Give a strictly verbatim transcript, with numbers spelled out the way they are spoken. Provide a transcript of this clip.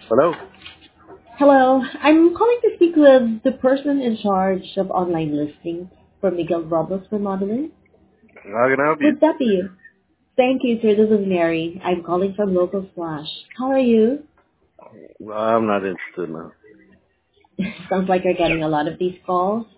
Hello. Hello, I'm calling to speak with the person in charge of online listings for Miguel Robles for modeling. How can I help you? Would that be you? Thank you, sir. This is Mary. I'm calling from Local Flash. How are you? Well, I'm not interested now. Sounds like you're getting a lot of these calls.